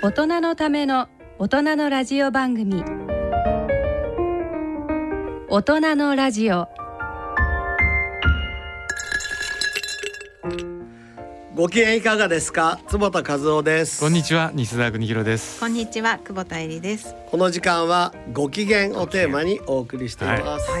大人のための大人のラジオ番組、大人のラジオ。 ご機嫌いかがですか。坪田和夫です。 こんにちは、西澤邦弘です。 こんにちは、久保田恵里です。 この時間はご機嫌をテーマにお送りしています、 はい、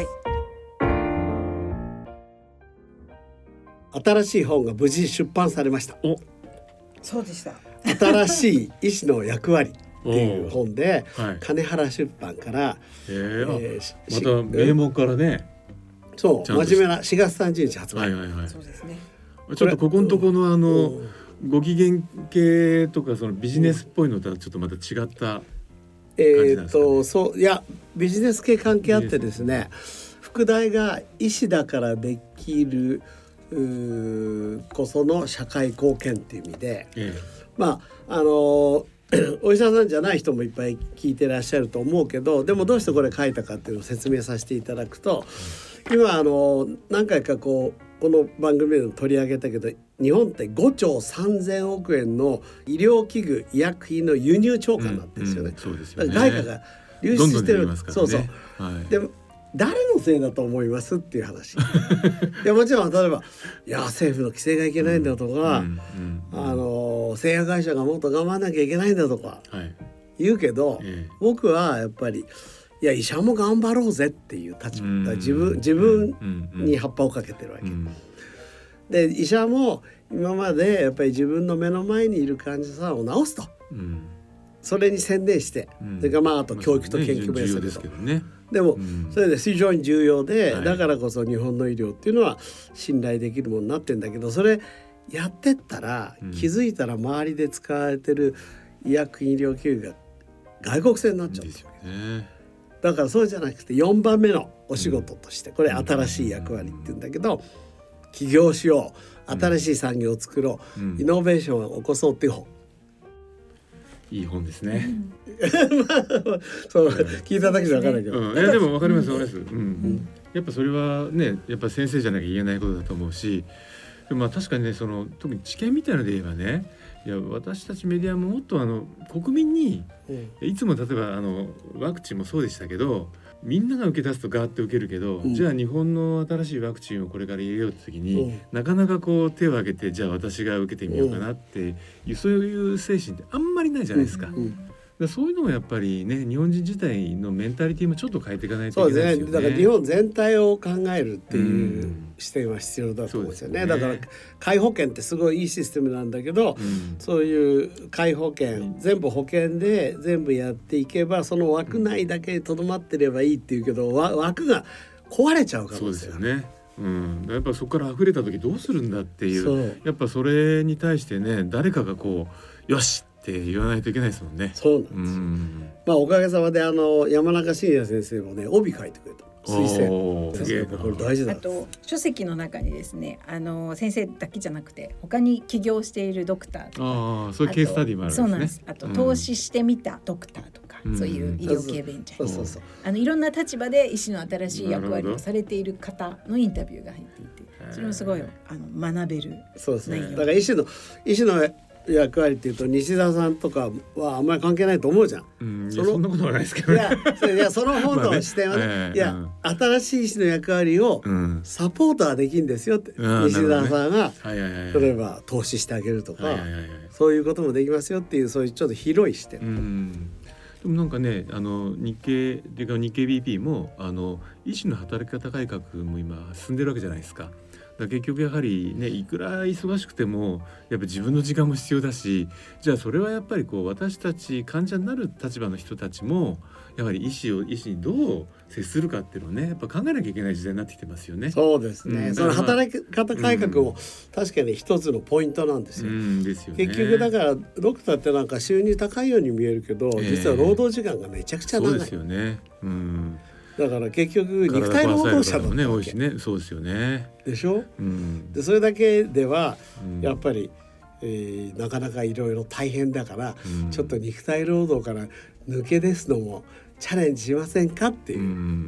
新しい本が無事出版されました。 そうでした。 新しい医師の役割っていう本で、 はい、 金原出版から、 また名目からね、 そう真面目な4月30日発売、 そうですね。 ちょっとここのとこのご機嫌系とかそのビジネスっぽいのとはちょっとまた違った感じなんですかね。 そういやビジネス系関係あってですね、副題が医師だからできるこその社会貢献っていう意味で、まあお医者さんじゃない人もいっぱい聞いてらっしゃると思うけど、でもどうしてこれ書いたかっていうのを説明させていただくと、今何回かこの番組でも取り上げたけど、日本って5兆3000億円の医療器具医薬品の輸入超過になってるんですよね。 そうですよね。 外貨が流出してる。 どんどん出てますからね。 そう、はい、でも誰のせいだと思いますっていう話。いやもちろん例えば政府の規制がいけないんだとか、製薬会社がもっと頑張んなきゃいけないんだとか言うけど、僕はやっぱり医者も頑張ろうぜっていう立場、自分に葉っぱをかけてるわけ、で医者も今までやっぱり自分の目の前にいる患者さんを治すと、それに専念して、それからあと教育と研究ベースですけどね。でも、それで非常に重要で、だからこそ日本の医療っていうのは信頼できるものになってんだけど、それやってったら、気づいたら周りで使われてる医薬品医療器具が外国製になっちゃうんですよね。だからそうじゃなくて4番目のお仕事として、これ新しい役割って言うんだけど、起業しよう、新しい産業を作ろう、イノベーションを起こそうっていう本。 いい本ですね。 そう聞いただけじゃ分からないけど、 でも分かります、やっぱそれはね、やっぱ先生じゃなきゃ言えないことだと思うし、でも確かにね、特に知見みたいなので言えばね、私たちメディアももっと国民に、いつも例えばワクチンもそうでしたけど、みんなが受け出すとガーッと受けるけど、じゃあ日本の新しいワクチンをこれから入れようって時に、なかなか手を挙げて、じゃあ私が受けてみようかなっていう、そういう精神ってあんまりないじゃないですか。そういうのもやっぱりね、日本人自体のメンタリティもちょっと変えていかないといけないですよね。 だから日本全体を考えるっていう視点は必要だと思うんですよね。だから皆保険ってすごいいいシステムなんだけど、そういう皆保険、全部保険で全部やっていけば、その枠内だけにとどまってればいいっていうけど、枠が壊れちゃうからですよね。 やっぱそこから溢れた時どうするんだっていう、やっぱそれに対してね、誰かがよしって言わないといけないですもんね。 そうなんですよ。おかげさまで山中伸也先生もね、帯書いてくれた推薦。これ大事だ。 あと書籍の中にですね、先生だけじゃなくて他に起業しているドクターとか、 そういうケーススタディもあるんですね。 そうなんです。あと投資してみたドクターとか、そういう医療系ベンチャー、いろんな立場で医師の新しい役割をされている方のインタビューが入っていて、それもすごい学べる内容。 そうですね。だから医師の役割っていうと、西澤さんとかはあんまり関係ないと思うじゃん。 そんなことはないですけどね。 いやその本の視点はね、新しい医師の役割をサポートはできるんですよって、西澤さんが例えば投資してあげるとか、そういうこともできますよっていう、そういうちょっと広い視点。 でもなんかね、日経っていうか日経 BP も医師の働き方改革も今進んでるわけじゃないですか。結局やはりね、いくら忙しくてもやっぱ自分の時間も必要だし、じゃあそれはやっぱり私たち患者になる立場の人たちもやはり医師にどう接するかっていうのをね、やっぱ考えなきゃいけない時代になってきてますよね。 そうですね。その働き方改革も確かに一つのポイントなんですよ。 ですよね。 結局だからドクターってなんか収入高いように見えるけど、実は労働時間がめちゃくちゃ長い。 そうですよね。 だから結局肉体労働者だったわけ。 多いしね。そうですよね。 でしょ。でそれだけではやっぱり、なかなかいろいろ大変だから、ちょっと肉体労働から抜け出すのもチャレンジしませんかっていう。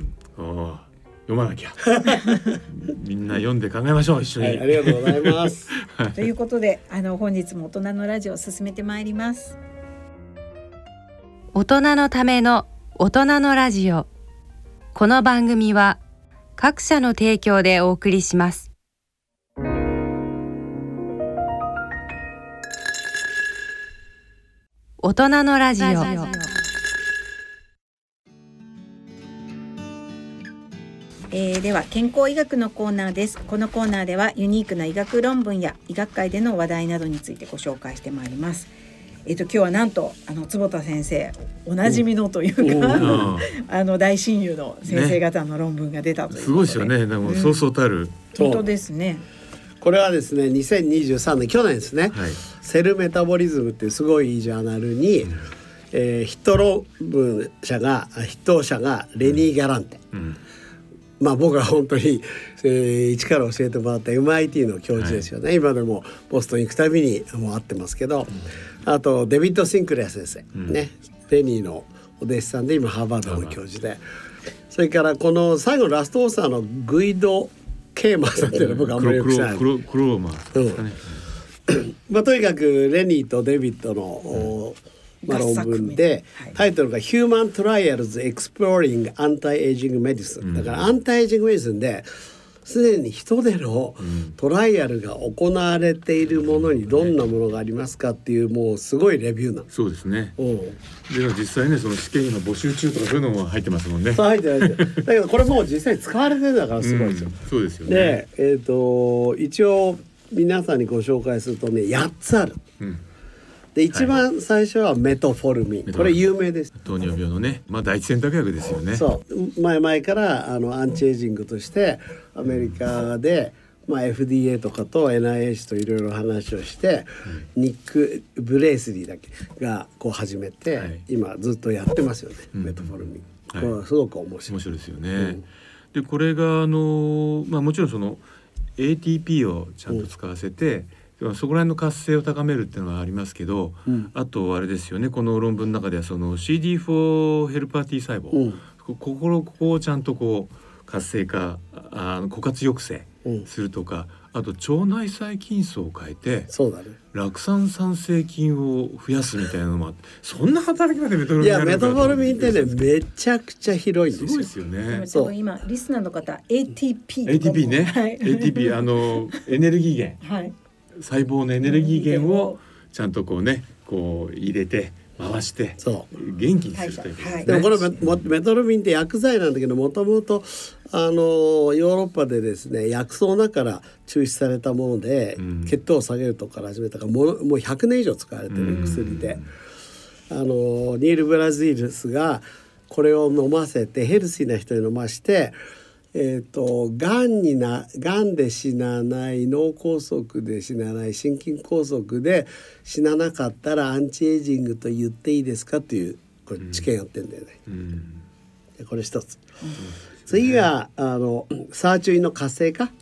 読まなきゃみんな読んで考えましょう、一緒に。 ありがとうございますということで本日も大人のラジオを進めてまいります。 大人のための大人のラジオ。この番組は各社の提供でお送りします。大人のラジオ。 では健康医学のコーナーです。このコーナーではユニークな医学論文や医学界での話題などについてご紹介してまいります。今日はなんと坪田先生おなじみのというか大親友の先生方の論文が出たということで、 すごいですよね。でもそうそうたる、 本当ですね。 これはですね2023年去年ですね、はい、セルメタボリズムっていうすごいいいジャーナルに、筆頭論文者がレニー・ギャランテ、まあ僕は本当に、一から教えてもらった MIT の教授ですよね、はい、今でもボストン行くたびにもう会ってますけど、あとデビッド・シンクレア先生、ね、レニーのお弟子さんで今ハーバードの教授で、それからこの最後のラストオーサーのグイド・ケーマーさんっていうのは僕はあんまりよく知らない。クローマーですかね。まあ、とにかくレニーとデビッドの、論文で、タイトルが Human Trials Exploring Anti-Aging Medicine、だからアンタイエイジングメディスンですでに人でのトライアルが行われているものにどんなものがありますかっていうもうすごいレビューなんです。 そうですね。で実際ねその試験今募集中とかそういうのも入ってますもんね。 入ってないだけどこれもう実際使われてるんだからすごいですよ。 そうですよね。 で、一応皆さんにご紹介するとね8つある。で一番最初はメトフォルミン、これ有名です。 糖尿病のね、第一選択薬ですよね。 そう前々からアンチエイジングとしてアメリカで、FDA とかと NIH といろいろ話をして、ニック・ブレイスリーだけがこう始めて、今ずっとやってますよね、メトフォルミン。これはすごく面白いですよね。でこれがもちろんその ATP をちゃんと使わせて、そこら辺の活性を高めるっていうのはありますけど、あとあれですよね、この論文の中ではその CD4 ヘルパー T 細胞、ここをちゃんとこう活性化枯渇抑制するとか、あと腸内細菌層を変えて酪酸産生菌を増やすみたいなのもあって、そんな働きまでメトフォルミンあるのか。 メトフォルミンってねめちゃくちゃ広いんですよ。 すごいですよね。 そう今リスナーの方 ATP ね、ATP エネルギー源、細胞のエネルギー源をちゃんとこうね入れて回して元気にするということですね。 でもこれメトフォルミンって薬剤なんだけど、もともとヨーロッパでですね薬草だから抽出されたもので、血糖を下げるとこから始めたからもう100年以上使われてる薬で、ニール・ブラジルスがこれを飲ませてヘルシーな人に飲ましてがんで死なない、脳梗塞で死なない、心筋梗塞で死ななかったらアンチエイジングと言っていいですかっていうこれ治験やってんだよね。これ一つ。次がサーチュインの活性化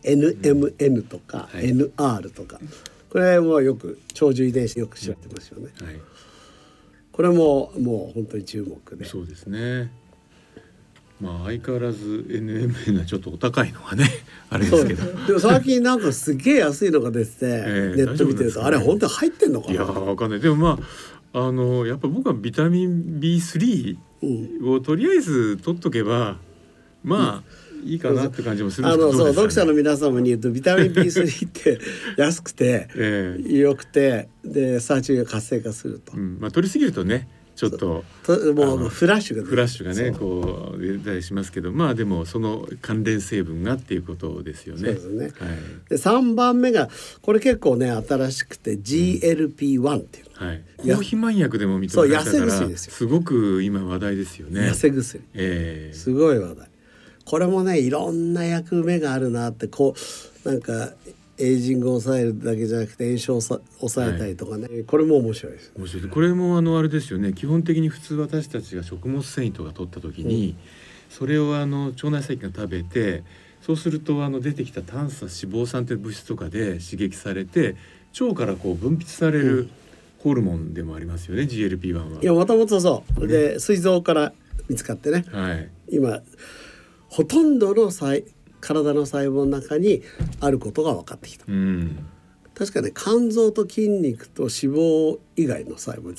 NMN とか、NR とか、これもよく長寿遺伝子よく知られてますよね。これももう本当に注目で。 そうですね。相変わらず NMN はちょっとお高いのがねあれですけど、 でも最近なんかすげえ安いのが出てて、ネット見てるとあれ本当に入ってんのかな。 いやわかんない。でもやっぱ僕はビタミン B3 をとりあえず取っとけばいいかなって感じもするんですけど、 そう読者の皆様に言うとビタミン B3 って安くて良くて、でサーチュインが活性化すると、 取りすぎるとねちょっともうフラッシュがねこう出たりしますけど、でもその関連成分がっていうことですよね。 そうですね。で3番目がこれ結構ね新しくて GLP-1 っていう、 高肥満薬でも認められたからすごく今話題ですよね。 痩せ薬、すごい話題。これもねいろんな役目があるなって、なんかエイジングを抑えるだけじゃなくて炎症を抑えたりとかね、これも面白いです。 面白い。これもあれですよね。基本的に普通私たちが食物繊維とか取った時に、それを腸内細菌が食べて、そうすると出てきた短鎖脂肪酸という物質とかで刺激されて腸からこう分泌されるホルモンでもありますよね、GLP-1 は。 いやもともとそうで膵臓から見つかってね、今ほとんどの体の細胞の中にあることが分かってきた。確かね肝臓と筋肉と脂肪以外の細胞全部あって、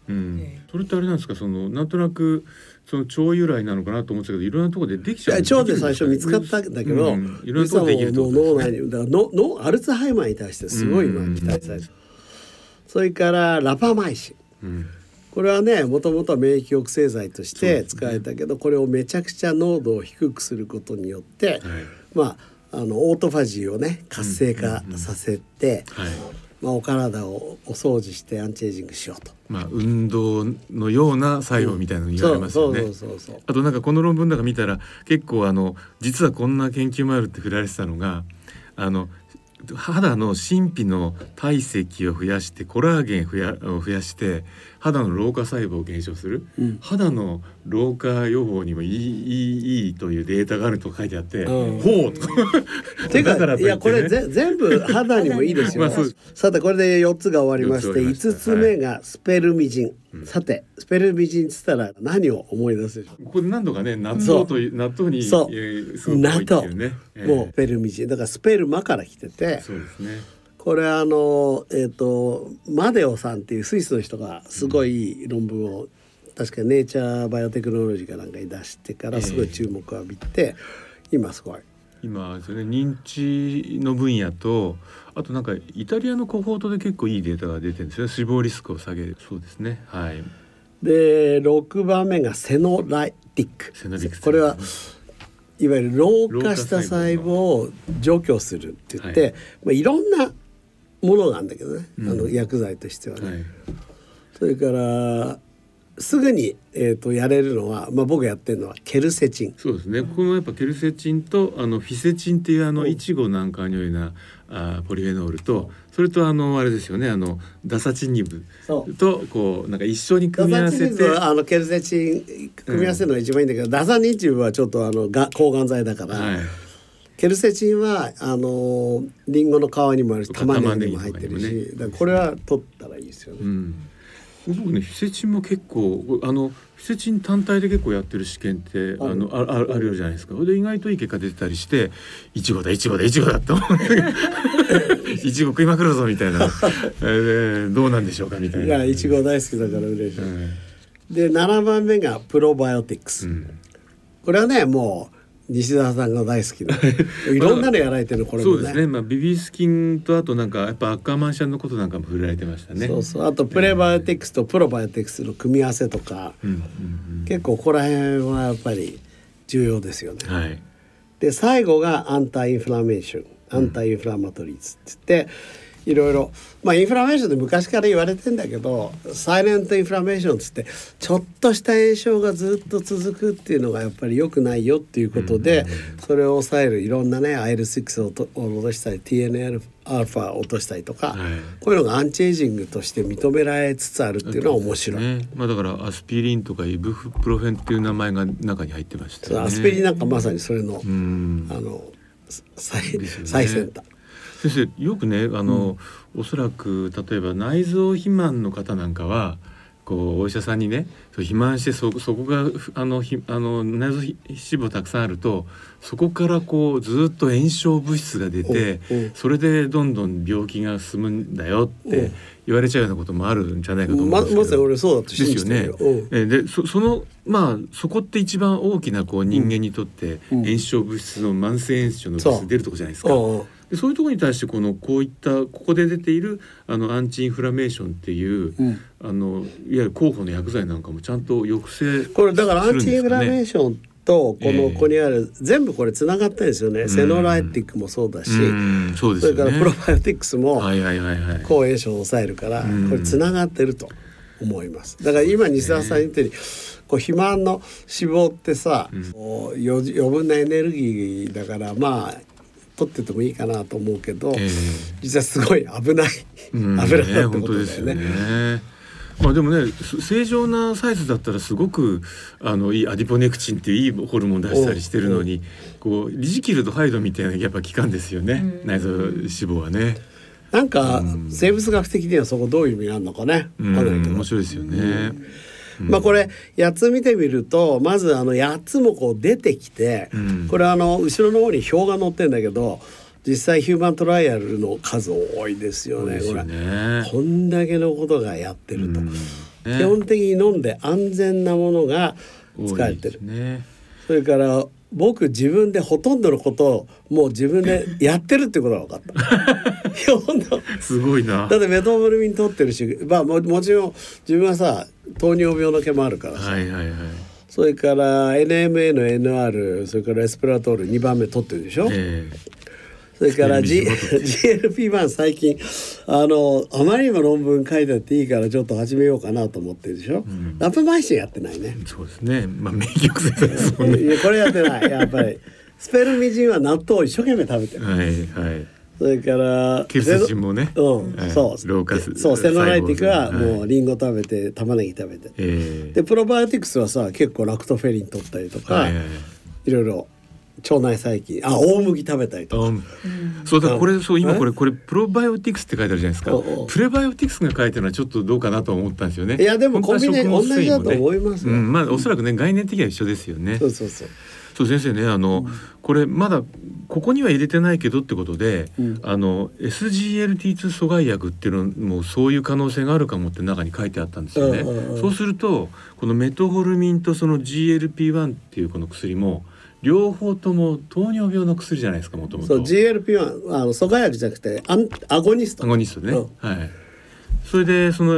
それってあれなんですか、そのなんとなくその腸由来なのかなと思ってたけど、いろんなところでできちゃう。 腸で最初見つかったんだけど、 いろんなところでできるってことですね。 脳内にだからアルツハイマーに対してすごい今期待されてる。それからラパマイシン、これはねもともとは免疫抑制剤として使えたけど、これをめちゃくちゃ濃度を低くすることによって、オートファジーをね活性化させて、お体をお掃除してアンチエイジングしようと。 運動のような作用みたいなの言われますよね。あとなんかこの論文なんか見たら結構実はこんな研究もあるって振られてたのが、肌の真皮の体積を増やしてコラーゲンを増やして肌の老化細胞を減少する、肌の老化予防にもいいというデータがあると書いてあって、ほうとてかいやこれ全部肌にもいいですよ。さてこれで4つが終わりまして、5つ目がスペルミジン。さてスペルミジンっつったら何を思い出すでしょう。 これ何度かね、納豆にすごく多いっていうね。 もうスペルミジンだからスペルマから来てて、 そうですね。 これマデオさんっていうスイスの人がすごい論文を確かネイチャーバイオテクノロジーかなんかに出してからすごい注目を浴びて、今すごい今ですね、認知の分野とあとなんかイタリアのコホートで結構いいデータが出てるんですよ。死亡リスクを下げる。そうですね。はい。 で6番目がセノライティック。これはいわゆる老化した細胞を除去するって言って、いろんなものがあるんだけどね、薬剤としてはね。それからすぐに、やれるのは、僕がやってるのはケルセチン。 そうですね。このやっぱケルセチンとフィセチンっていうイチゴなんかのようなポリフェノールと、それとあれですよね、ダサチニブとこうなんか一緒に組み合わせて、 ケルセチン組み合わせるのが一番いいんだけど、ダサニチブはちょっと抗がん剤だから、ケルセチンはリンゴの皮にもあるし玉ねぎにも入ってるし、だからこれは取ったらいいですよね。 僕ね、フィセチンも結構フィセチン単体で結構やってる試験ってあるじゃないですか。それで意外といい結果出てたりして、イチゴだって思うんだけどイチゴ食いまくるぞみたいなどうなんでしょうかみたいな。 いやイチゴ大好きだから嬉しい。で7番目がプロバイオティクス。これはねもう西澤さんが大好きないろんなのやられてるこれもね。 そうですね。ビビスキンとあとなんかやっぱアッカーマンシャンのことなんかも触れられてましたね。 あとプレバイオティクスとプロバイオティクスの組み合わせとか、結構ここら辺はやっぱり重要ですよね。で最後がアンタインフラメーション、アンタインフラマトリーズって言っていろいろインフラメーションって昔から言われてんだけど、サイレントインフラメーションつってちょっとした炎症がずっと続くっていうのがやっぱり良くないよっていうことで、それを抑えるいろんなね IL6 を落としたり TNF アルファを落としたりとか、こういうのがアンチエイジングとして認められつつあるっていうのは面白い。 だからアスピリンとかイブプロフェンっていう名前が中に入ってましたよね。 アスピリンなんかまさにそれの最先端。 先生よくねおそらく例えば内臓肥満の方なんかはこうお医者さんにね肥満してそこが内臓脂肪たくさんあるとそこからこうずっと炎症物質が出てそれでどんどん病気が進むんだよって言われちゃうようなこともあるんじゃないかと思うんですけど、 まさに俺そうだと信じてるよ。 でそこって一番大きなこう人間にとって炎症物質の慢性炎症の物質出るとこじゃないですか。でそういうところに対してこういったここで出ているアンチインフラメーションっていう、いわゆる候補の薬剤なんかもちゃんと抑制するんですかね。 これだからアンチインフラメーションとここにある全部これつながってるんですよね。セノライティックもそうだし、 そうですよね、 それからプロバイオティクスも抗炎症を抑えるからこれつながってると思います。だから今西澤さん言ったように肥満の脂肪ってさ、余分なエネルギーだから取っててもいいかなと思うけど、実はすごい危ない油だってことだよね。 でもね正常なサイズだったらすごくいいアディポネクチンっていういいホルモン出したりしてるのにこうリジキルとハイドみたいなやっぱ器官ですよね、内臓脂肪はね。 なんか生物学的にはそこどういう意味があるのかね。 面白いですよね。 これ8つ見てみるとまず8つもこう出てきて、これ後ろの方に表が載ってるんだけど実際ヒューマントライアルの数多いですよね。こんだけのことがやってると。 基本的に飲んで安全なものが使われてる、それから僕自分でほとんどのことをもう自分でやってるってことが分かったすごいな。 だってメトホルミン取ってるし、まあ、もちろん自分はさ糖尿病の毛もあるからさ、それから NMA の NR それからレスプラトール2番目取ってるでしょ、それから、GLP-1 最近あまりにも論文書いてあっていいからちょっと始めようかなと思ってるでしょ、ラプマイシンやってないね。 そうですね、まあ免疫抑制ですもんね。 いやこれやってないやっぱりスペルミジンは納豆を一生懸命食べてる、それからケルセチンもね、 そう老化する、 そうセノライティックはもうリンゴ食べて玉ねぎ食べて、でプロバイオティクスはさ結構ラクトフェリン取ったりとか、いろいろ腸内細菌大麦食べたりとか、 そうだこれそう今これプロバイオティクスって書いてあるじゃないですか。プレバイオティクスが書いてるのはちょっとどうかなと思ったんですよね。 いやでもコンビニ同じだと思いますよ、 まあおそらくね概念的には一緒ですよね。そう先生ねこれまだここには入れてないけどってことで、SGLT2 阻害薬っていうのもそういう可能性があるかもって中に書いてあったんですよね。そうするとこのメトホルミンとその GLP-1 っていうこの薬も両方とも糖尿病の薬じゃないですか。もともと GLP-1 阻害薬じゃなくてアゴニストね、それでその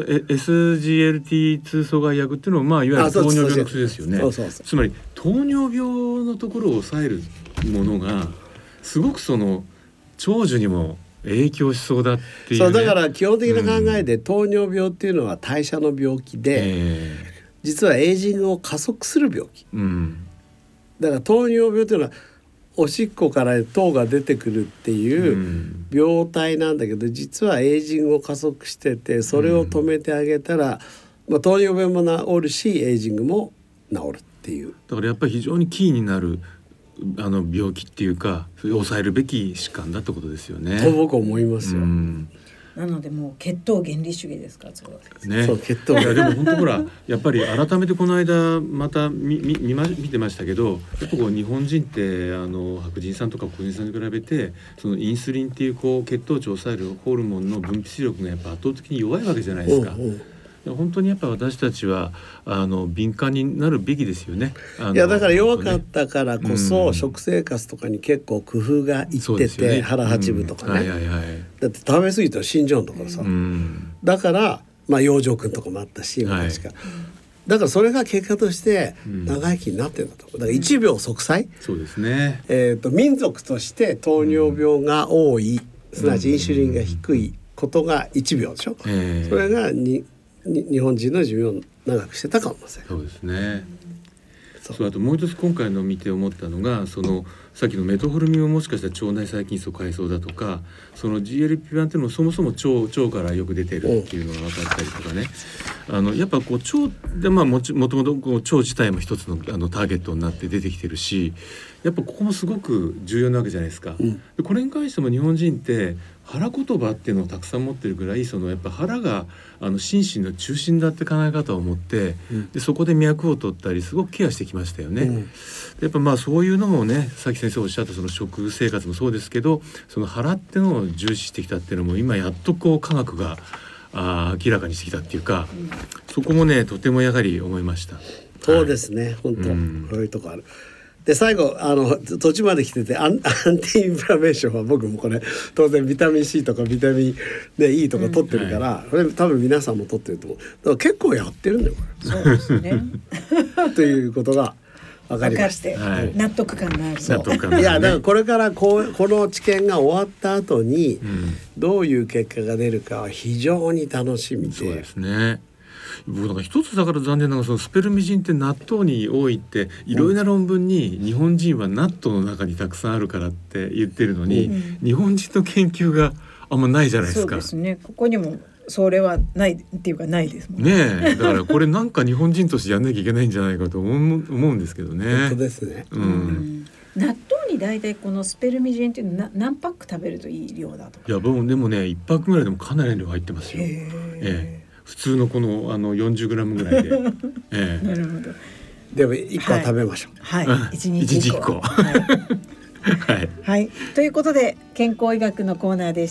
SGLT2 阻害薬っていうのはまあいわゆる糖尿病の薬ですよね。つまり糖尿病のところを抑えるものがすごくその長寿にも影響しそうだっていう、ね、 そうだから基本的な考えで、糖尿病っていうのは代謝の病気で、実はエイジングを加速する病気、だから糖尿病というのはおしっこから糖が出てくるっていう病態なんだけど、実はエイジングを加速しててそれを止めてあげたら、糖尿病も治るしエイジングも治るっていう。 だからやっぱり非常にキーになる病気っていうか抑えるべき疾患だってことですよね。 と僕は思いますよ。 なのでもう血糖原理主義ですか。そう血糖。いやでも本当ほらやっぱり改めてこの間また見てましたけど、やっぱこう日本人って白人さんとか黒人さんに比べてそのインスリンっていう血糖値を抑えるホルモンの分泌力がやっぱ圧倒的に弱いわけじゃないですか。本当にやっぱ私たちは敏感になるべきですよね。 いやだから弱かったからこそ、食生活とかに結構工夫がいってて、腹八分とかね、だって食べ過ぎたら死んじゃうんだからさ、だから養生君とかもあったし昔から、だからそれが結果として長生きになってるんだと。だから1秒息災、 そうですね、 民族として糖尿病が多い、すなわちインシュリンが低いことが1秒でしょ、それが日本人の寿命を長くしてたかもしれない。 そうですね。あともう一つ今回の見て思ったのがさっきのメトホルミンをもしかしたら腸内細菌層改装だとか、その GLP-1 っていうのもそもそも腸からよく出てるっていうのが分かったりとかね、やっぱ腸でもともと腸自体も一つのターゲットになって出てきてるし、やっぱここもすごく重要なわけじゃないですか。でこれに関しても日本人って腹言葉っていうのをたくさん持ってるぐらい、やっぱ腹が心身の中心だって考え方を持って、でそこで脈を取ったりすごくケアしてきましたよね。やっぱそういうのもね、さっき先生おっしゃったその食生活もそうですけど、その腹っていうのを重視してきたっていうのも今やっと科学が明らかにしてきたっていうか、そこもねとてもやはり思いました。 そうですね、本当、こういうとこある。で最後途中まで来ててアンティインフラメーションは僕もこれ当然ビタミン C とかビタミン、E とか取ってるから、これ多分皆さんも取ってると思う。だから結構やってるんだよこれ。そうですねということが分かりました。 納得感がある。 いやだからこれからこの治験が終わった後にどういう結果が出るかは非常に楽しみで。 そうですね。僕なんか一つだから残念なのがそのスペルミジンって納豆に多いっていろいろな論文に日本人は納豆の中にたくさんあるからって言ってるのに、日本人の研究があんまないじゃないですか。 そうですね。ここにもそれはないっていうかないですもんね。だからこれなんか日本人としてやんなきゃいけないんじゃないかと思うんですけどね。 本当ですね。 納豆に大体このスペルミジンっていうの何パック食べるといい量だとか。 いやでもね1パックぐらいでもかなりの量入ってますよ。普通のこの40グラムぐらいで。 なるほど。 でも1個は食べましょう。 はい。1日1個。はい。ということで健康医学のコーナーでした。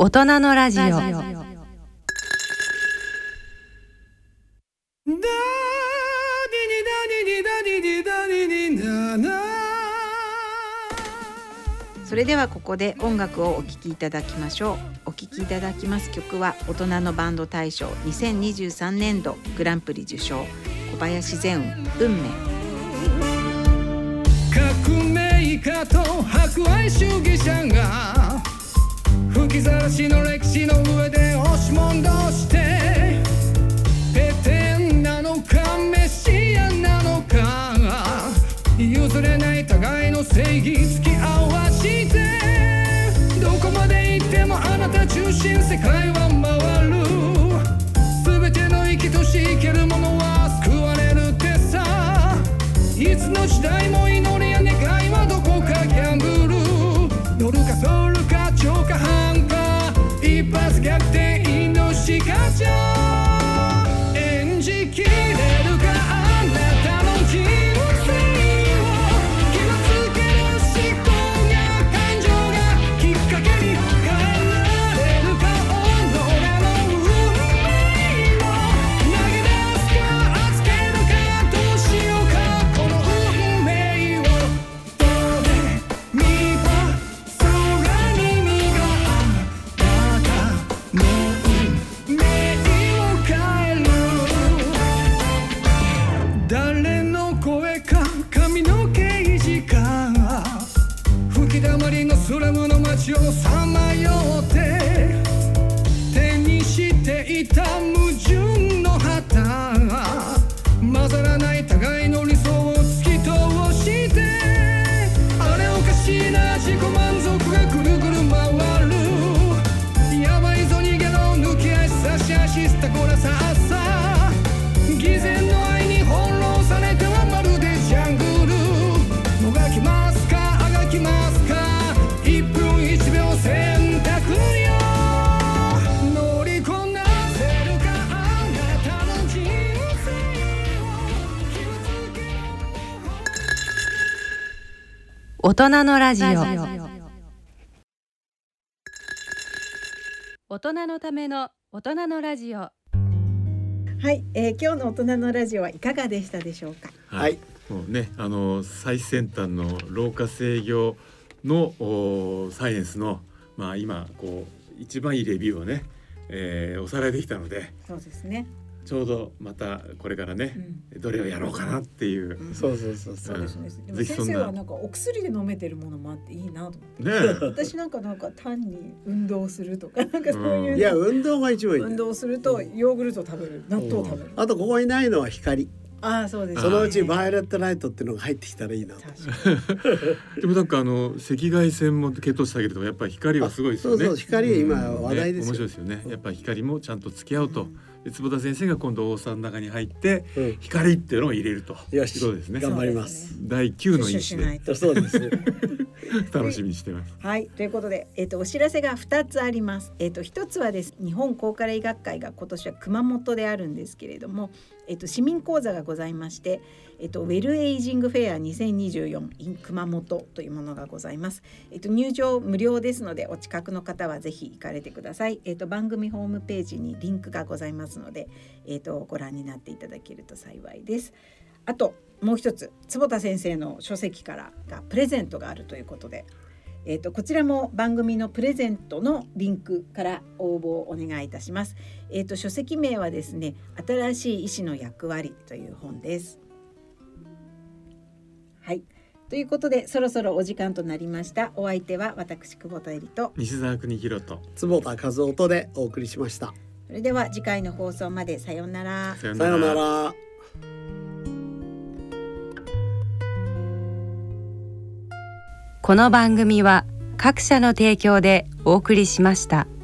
大人のラジオ。 それではここで音楽をお聴きいただきましょう。お聴きいただきます曲は大人のバンド大賞2023年度グランプリ受賞、小林善運命。 革命家と博愛主義者が吹きざらしの歴史の上で押し問答して、ペテンなのかメシアなのか、譲れない互いの正義突き合わせて、どこまで行ってもあなた中心世界は回る。全ての生きとし生けるものは救われるってさ。いつの時代も祈りや願いはどこかギャンブル。乗るかソルか超か半か、一発逆転命かじゃ演じきれるか、あなたの人生を決めつける思考や感情がきっかけに変えられるか、己の運命を投げ出すか預けるか、どうしようかこの運命を。どれみは空に身があなたの運命を変える。誰の声か髪の毛時間、吹き溜まりのスラムの街をさまよって、手にしていた矛盾の旗、混ざらない互いの理想を突き通して、あれおかしいな自己満足がぐるぐる回る。やばいぞ逃げろ抜き足差し足スタコラさあさ、偽善の愛に翻弄されてはまるでジャングル。もがきますかあがきますか、1分1秒選択よ。乗りこなせるかあなたの人生を傷つける。 大人のラジオ。大人のための大人のラジオ。 はい、今日の大人のラジオはいかがでしたでしょうか。 はい、 もうね、最先端の老化制御のサイエンスの、今こう一番いいレビューをね、おさらいできたので、 そうですね。 ちょうどまたこれからね、どれをやろうかなっていう、 そうですね。でも先生はなんかお薬で飲めてるものもあっていいなと思って、私なんか単に運動するとかなんかそういう、 いや運動が一番いい。 運動するとヨーグルト食べる、納豆食べる。 あとここにないのは光。 ああそうですね。 そのうちバイオレットライトっていうのが入ってきたらいいなと。 でもなんか赤外線も血糖値下げるとやっぱり光はすごいですよね。 そう光今話題ですよ。 面白いですよね。やっぱり光もちゃんと付き合うと。で坪田先生が今度大沢の中に入って、光っていうのを入れると。 よし、 そうですね。 頑張ります。 第9の印で。 そうです。 楽しみにしてます。 はい、ということで、お知らせが2つあります。1つはです、日本高加齢医学会が今年は熊本であるんですけれども、市民講座がございまして、ウェルエイジングフェア2024 in 熊本というものがございます。入場無料ですので、お近くの方はぜひ行かれてください。番組ホームページにリンクがございますので、ご覧になっていただけると幸いです。あともう一つ、坪田先生の書籍からがプレゼントがあるということで、こちらも番組のプレゼントのリンクから応募をお願いいたします。書籍名はですね、新しい医師の役割という本です。はい、ということでそろそろお時間となりました。お相手は私久保田恵里と西澤邦弘と坪田和夫とでお送りしました。 それでは次回の放送までさようなら。 さようなら。 この番組は各社の提供でお送りしました。